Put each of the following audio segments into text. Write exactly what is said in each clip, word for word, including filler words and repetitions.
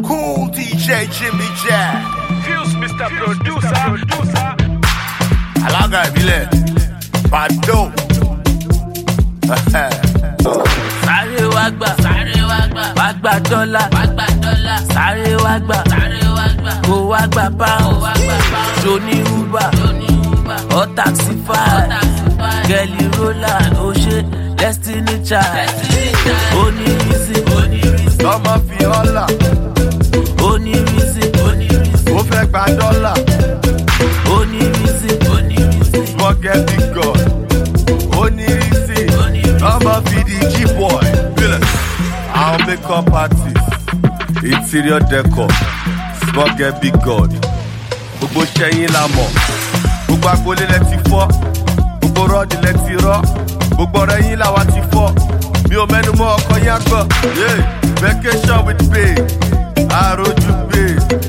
Cool D J Jimmy Jack. Fuse Mister Producer. Producer. Alága ìbílẹ̀, Bado. Sáré wá gbà, sáré wá gbà, wá gbà dọ́là, wá gbà dọ́là, sáré wá gbà, sáré wá gbà, kó wá gbà pound, wá gbà pound, Johnny Uber, Johnny Uber, or Taxify, Kelly Roland, oh shit, Destiny Child, Destiny Child, Oni Reason, Oni Reason, Ọmọ fi ọ̀la, Oni Reason, Oni Reason, ó fẹ́ gba dọ́là, Oni Reason, Oni Reason, forget big God, Oni Reason, ọmọ fi di G-boy, àwọn makeup artist, interior decor, forget big God, gbogbo ṣẹ́yìn la mọ̀, gbogbo agboolé lẹ ti fọ́, gbogbo rọ́ọ̀dì lẹ ti rọ́, gbogbo ọ̀rẹ́ yín làwa ti fọ́, mi ò mẹ́nu mọ́ ọkọ yín àgbọ̀, yeah. Vacation with babe, àròjù babe,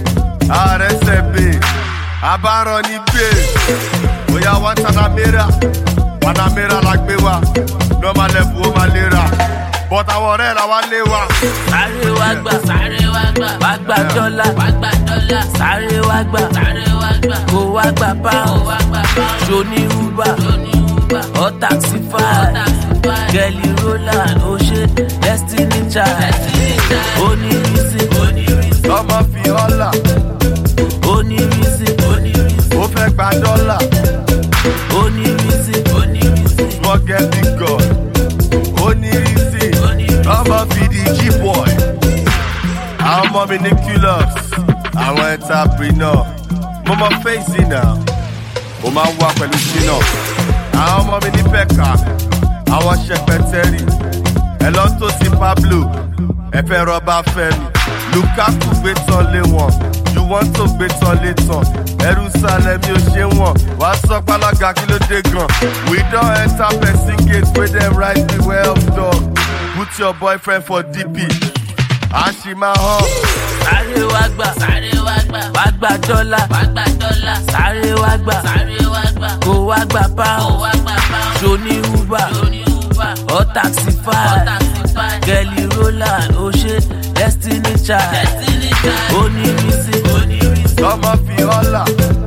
àrẹsẹ̀ babe, àbárọ̀ ní babe, bóyá wọ́n Panamera, Panamera la gbé wa, normal level ó máa lè ra, but àwọn ọ̀rẹ́ la wá lé wa. Sáré wá gbà, sáré wá gbà, wá gbà dọ́là, wá gbà dọ́là, sáré wá gbà, sáré wá gbà, kó wá gbà pound, wá gbà pound, Johnny Uber, Johnny Uber, or Taxify, Kelly Roland, oh shit, Destiny Child, Destiny Child, Oni Reason, Oni Reason, Ọmọ fi ọ̀la, Oni Reason, Oni Reason, ó fẹ́ gba dọ́là, Oni Reason, Oni Reason, forget big God, Oni Reason, ọmọ fi di G-boy. Àwọn ọmọ mi ní Culus, àwọn entrepreneur, mo mọ face náà, ó máa ń wá pẹ̀lú ṣínà. Àwọn ọmọ mi ní Pẹ̀ka, àwọn ṣẹpẹtẹ́rì, ẹ lọ tó sí Pablo, ẹ fẹ́ rọ́bà Fẹ́mi, Lukaku gbé tán lé wọn, Juwọ́ntò gbé tán lé tán, Jerusalem yóò ṣe wọ̀n, wàá sọ pálága kí ló dé gan. We don enter person gate wey dem write me well dog, put your boyfriend for D P, àṣìmá hàn. sáré wá gbà, sáré wá gbà, wá gbà dọ́là, wá gbà dọ́là, sáré wá gbà, sáré wá gbà, kó wá gbà pound, kó wá gbà pound, Johnny Uber, Johnny Uber, or Taxify, or Taxify, Kelly Roland, oh shit, Destiny Child, Destiny Child, Oni Reason, Oni Reason, Ọmọ fi ọ̀la,